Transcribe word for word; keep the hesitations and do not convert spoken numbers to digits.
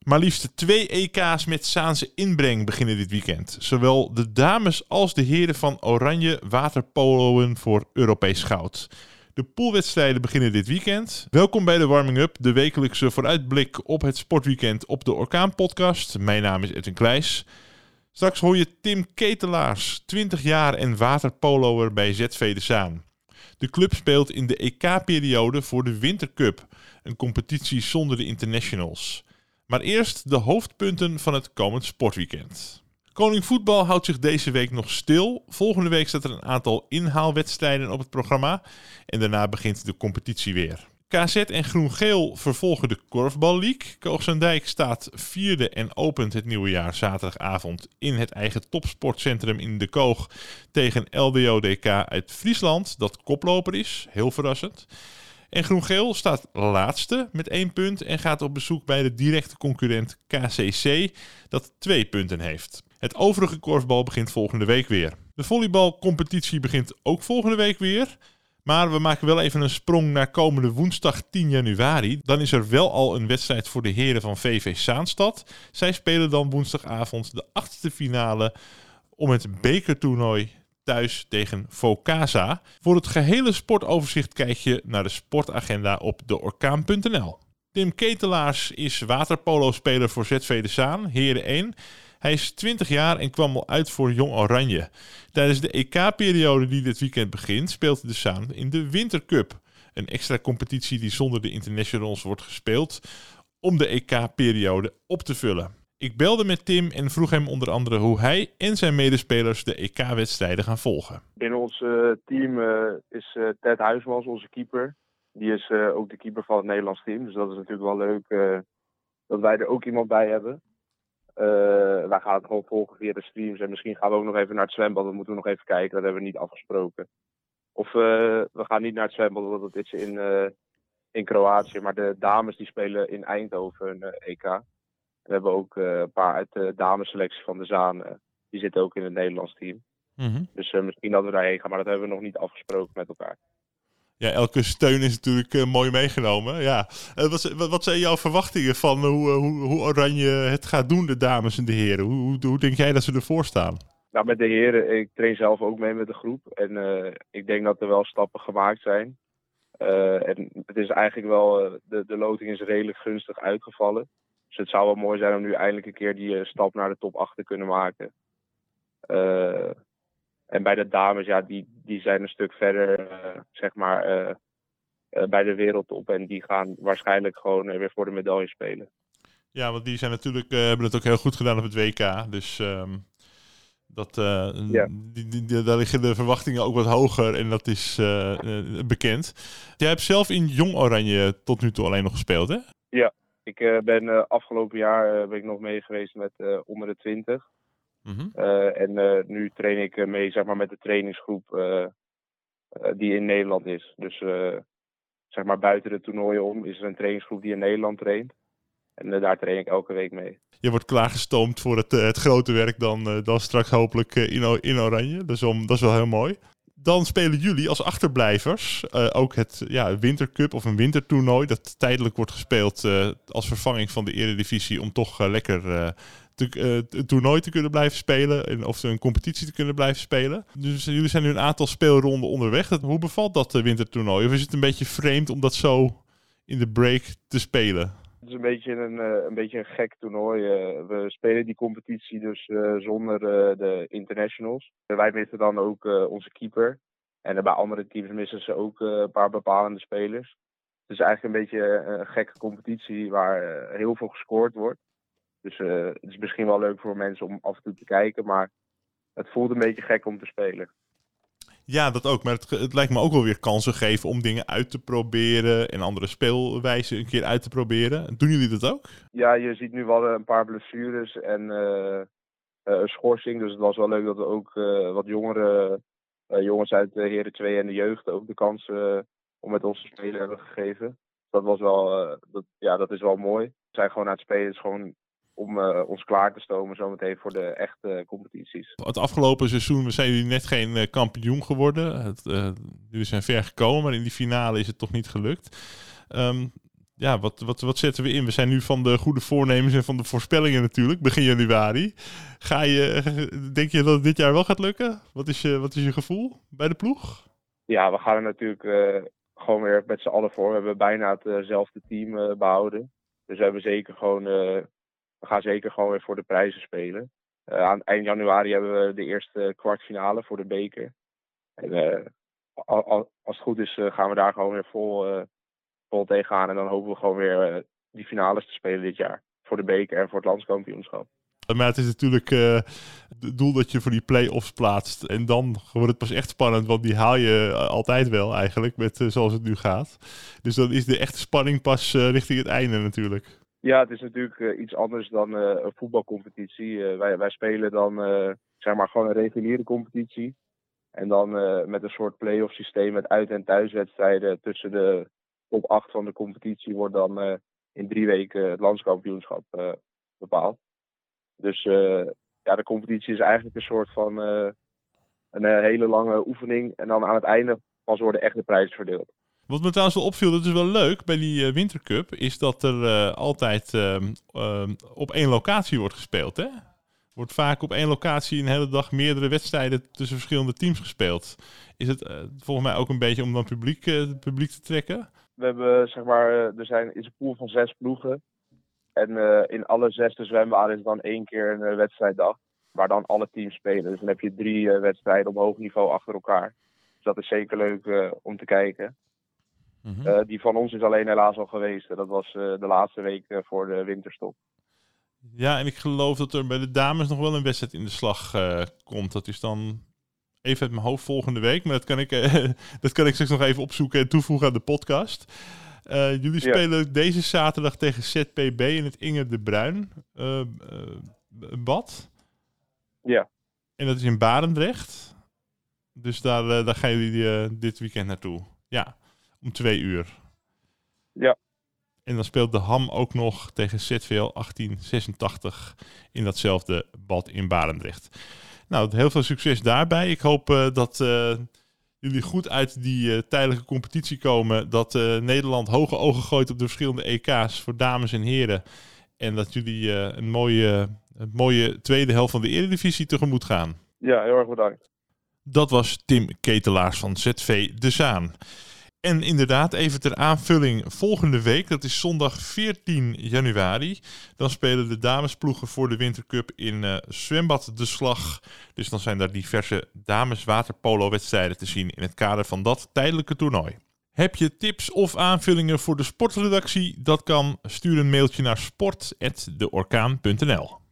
Maar liefst twee E K's met Zaanse inbreng beginnen dit weekend. Zowel de dames als de heren van Oranje waterpoloen voor Europees goud. De poolwedstrijden beginnen dit weekend. Welkom bij de Warming Up, de wekelijkse vooruitblik op het sportweekend op de Orkaan podcast. Mijn naam is Edwin Kleijs. Straks hoor je Tim Ketelaars, twintig jaar en waterpoloer bij Z V de Zaan. De club speelt in de E K-periode voor de Wintercup, een competitie zonder de internationals. Maar eerst de hoofdpunten van het komend sportweekend. Koning Voetbal houdt zich deze week nog stil. Volgende week staat er een aantal inhaalwedstrijden op het programma. En daarna begint de competitie weer. K Z en Groen-Geel vervolgen de Korfbal League. Koogstendijk staat vierde en opent het nieuwe jaar zaterdagavond in het eigen topsportcentrum in De Koog tegen L D O D K uit Friesland, dat koploper is. Heel verrassend. En Groen-Geel staat laatste met één punt en gaat op bezoek bij de directe concurrent K C C, dat twee punten heeft. Het overige korfbal begint volgende week weer. De volleybalcompetitie begint ook volgende week weer. Maar we maken wel even een sprong naar komende woensdag tien januari. Dan is er wel al een wedstrijd voor de heren van V V Zaanstad. Zij spelen dan woensdagavond de achtste finale om het bekertoernooi thuis tegen Focasa. Voor het gehele sportoverzicht kijk je naar de sportagenda op de orkaan punt n l. Tim Ketelaars is waterpolo-speler voor Z V de Zaan, heren één. Hij is twintig jaar en kwam al uit voor Jong Oranje. Tijdens de E K-periode die dit weekend begint, speelt de Zaan in de Wintercup. Een extra competitie die zonder de internationals wordt gespeeld om de E K-periode op te vullen. Ik belde met Tim en vroeg hem onder andere hoe hij en zijn medespelers de E K-wedstrijden gaan volgen. Binnen ons uh, team uh, is uh, Ted Huismans, onze keeper. Die is uh, ook de keeper van het Nederlands team. Dus dat is natuurlijk wel leuk uh, dat wij er ook iemand bij hebben. Uh, wij gaan het gewoon volgen via de streams. En misschien gaan we ook nog even naar het zwembad. Dat moeten we nog even kijken. Dat hebben we niet afgesproken. Of uh, we gaan niet naar het zwembad, want dat is in, uh, in Kroatië. Maar de dames die spelen in Eindhoven een uh, E K. We hebben ook uh, een paar uit de damesselectie van de Zaan. Uh, die zitten ook in het Nederlands team. Mm-hmm. Dus uh, misschien dat we daarheen gaan. Maar dat hebben we nog niet afgesproken met elkaar. Ja, elke steun is natuurlijk uh, mooi meegenomen. Ja. Uh, wat, wat zijn jouw verwachtingen van hoe, uh, hoe, hoe Oranje het gaat doen, de dames en de heren? Hoe, hoe, hoe denk jij dat ze ervoor staan? Nou, met de heren, ik train zelf ook mee met de groep. En uh, ik denk dat er wel stappen gemaakt zijn. Uh, en het is eigenlijk wel, uh, de, de loting is redelijk gunstig uitgevallen. Dus het zou wel mooi zijn om nu eindelijk een keer die uh, stap naar de top acht te kunnen maken. Uh, en bij de dames, ja, die, die zijn een stuk verder, uh, zeg maar, uh, uh, bij de wereldtop. En die gaan waarschijnlijk gewoon uh, weer voor de medaille spelen. Ja, want die zijn natuurlijk, uh, hebben het ook heel goed gedaan op het W K. Dus um, dat, uh, ja. die, die, die, daar liggen de verwachtingen ook wat hoger en dat is uh, uh, bekend. Jij hebt zelf in Jong Oranje tot nu toe alleen nog gespeeld, hè? Ja. Ik uh, ben uh, afgelopen jaar uh, ben ik nog mee geweest met uh, onder de twintig. Mm-hmm. Uh, en uh, nu train ik uh, mee, zeg maar, met de trainingsgroep uh, uh, die in Nederland is. Dus uh, zeg maar buiten de toernooien om is er een trainingsgroep die in Nederland traint. En uh, daar train ik elke week mee. Je wordt klaargestoomd voor het, uh, het grote werk dan, uh, dan straks hopelijk uh, in, in Oranje. Dus om, dat is wel heel mooi. Dan spelen jullie als achterblijvers uh, ook het ja, Wintercup of een wintertoernooi. Dat tijdelijk wordt gespeeld uh, als vervanging van de Eredivisie om toch uh, lekker uh, te, uh, een toernooi te kunnen blijven spelen. En, of een competitie te kunnen blijven spelen. Dus jullie zijn nu een aantal speelronden onderweg. Dat, hoe bevalt dat uh, wintertoernooi? Of is het een beetje vreemd om dat zo in de break te spelen? Het is een beetje een, uh, een, beetje een gek toernooi. Uh, we spelen die competitie dus uh, zonder uh, de internationals. Uh, wij missen dan ook uh, onze keeper. En uh, bij andere teams missen ze ook uh, een paar bepalende spelers. Het is eigenlijk een beetje uh, een gekke competitie waar uh, heel veel gescoord wordt. Dus uh, het is misschien wel leuk voor mensen om af en toe te kijken. Maar het voelt een beetje gek om te spelen. Ja, dat ook. Maar het, het lijkt me ook wel weer kansen geven om dingen uit te proberen en andere speelwijzen een keer uit te proberen. Doen jullie dat ook? Ja, je ziet nu wel een paar blessures en uh, een schorsing. Dus het was wel leuk dat we ook uh, wat jongere uh, jongens uit de Heren twee en de jeugd ook de kans uh, om met ons te spelen hebben gegeven. Dat was wel, uh, dat, ja, dat is wel mooi. We zijn gewoon aan het spelen. Het is gewoon om uh, ons klaar te stomen zometeen voor de echte competities. Het afgelopen seizoen zijn jullie net geen uh, kampioen geworden. Het, uh, jullie zijn ver gekomen, maar in die finale is het toch niet gelukt. Um, ja, wat, wat, wat zetten we in? We zijn nu van de goede voornemens en van de voorspellingen natuurlijk, begin januari. Ga je, denk je dat het dit jaar wel gaat lukken? Wat is je, wat is je gevoel bij de ploeg? Ja, we gaan er natuurlijk uh, gewoon weer met z'n allen voor. We hebben bijna hetzelfde team uh, behouden. Dus we hebben zeker gewoon, uh, we gaan zeker gewoon weer voor de prijzen spelen. Uh, aan eind januari hebben we de eerste kwartfinale voor de beker. En uh, als het goed is, uh, gaan we daar gewoon weer vol, uh, vol tegenaan. En dan hopen we gewoon weer uh, die finales te spelen dit jaar. Voor de beker en voor het landskampioenschap. Maar het is natuurlijk uh, het doel dat je voor die play-offs plaatst. En dan wordt het pas echt spannend, want die haal je altijd wel eigenlijk, met uh, zoals het nu gaat. Dus dan is de echte spanning pas uh, richting het einde natuurlijk. Ja, het is natuurlijk uh, iets anders dan uh, een voetbalcompetitie. Uh, wij, wij spelen dan uh, zeg maar gewoon een reguliere competitie. En dan uh, met een soort play-off systeem met uit- en thuiswedstrijden tussen de top acht van de competitie wordt dan uh, in drie weken het landskampioenschap uh, bepaald. Dus uh, ja, de competitie is eigenlijk een soort van uh, een uh, hele lange oefening. En dan aan het einde pas worden echt de prijzen verdeeld. Wat me trouwens wel opviel, dat is wel leuk bij die uh, Wintercup, is dat er uh, altijd uh, uh, op één locatie wordt gespeeld, hè? Wordt vaak op één locatie een hele dag meerdere wedstrijden tussen verschillende teams gespeeld. Is het uh, volgens mij ook een beetje om dan publiek, uh, publiek te trekken? We hebben, zeg maar, uh, er zijn, is een pool van zes ploegen. En uh, in alle zesde zwembaden is dan één keer een uh, wedstrijddag. Waar dan alle teams spelen. Dus dan heb je drie uh, wedstrijden op hoog niveau achter elkaar. Dus dat is zeker leuk uh, om te kijken. Mm-hmm. Uh, die van ons is alleen helaas al geweest. Dat was uh, de laatste week uh, voor de winterstop. Ja, en ik geloof dat er bij de dames nog wel een wedstrijd in de slag uh, komt. Dat is dan even uit mijn hoofd volgende week. Maar dat kan ik, uh, dat kan ik straks nog even opzoeken en toevoegen aan de podcast. Uh, jullie spelen ja. deze zaterdag tegen Z P B in het Inge de Bruin uh, uh, bad. Ja. En dat is in Barendrecht. Dus daar, uh, daar gaan jullie uh, dit weekend naartoe. Ja, om twee uur. Ja. En dan speelt de Ham ook nog tegen Z V L achttien zesentachtig in datzelfde bad in Barendrecht. Nou, heel veel succes daarbij. Ik hoop uh, dat uh, jullie goed uit die uh, tijdelijke competitie komen. Dat uh, Nederland hoge ogen gooit op de verschillende E K's voor dames en heren. En dat jullie uh, een, mooie, een mooie tweede helft van de Eredivisie tegemoet gaan. Ja, heel erg bedankt. Dat was Tim Ketelaars van Z V De Zaan. En inderdaad, even ter aanvulling, volgende week, dat is zondag veertien januari, dan spelen de damesploegen voor de Wintercup in uh, Zwembad De Slag. Dus dan zijn daar diverse dames waterpolo-wedstrijden te zien in het kader van dat tijdelijke toernooi. Heb je tips of aanvullingen voor de sportredactie? Dat kan. Stuur een mailtje naar sport apenstaartje de orkaan punt n l.